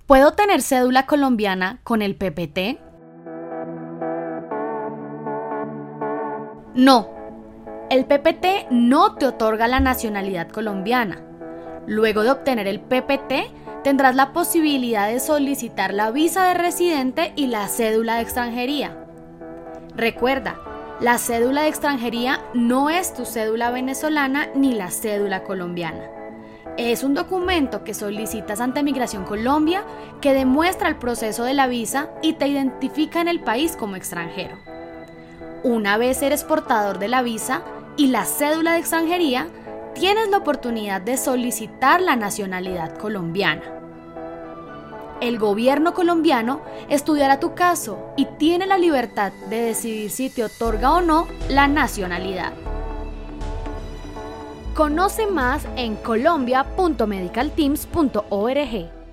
¿Puedo tener cédula colombiana con el PPT? No, el PPT no te otorga la nacionalidad colombiana. Luego de obtener el PPT, tendrás la posibilidad de solicitar la visa de residente y la cédula de extranjería. Recuerda, la cédula de extranjería no es tu cédula venezolana ni la cédula colombiana. Es un documento que solicitas ante Migración Colombia que demuestra el proceso de la visa y te identifica en el país como extranjero. Una vez eres portador de la visa y la cédula de extranjería, tienes la oportunidad de solicitar la nacionalidad colombiana. El gobierno colombiano estudiará tu caso y tiene la libertad de decidir si te otorga o no la nacionalidad. Conoce más en colombia.medicalteams.org.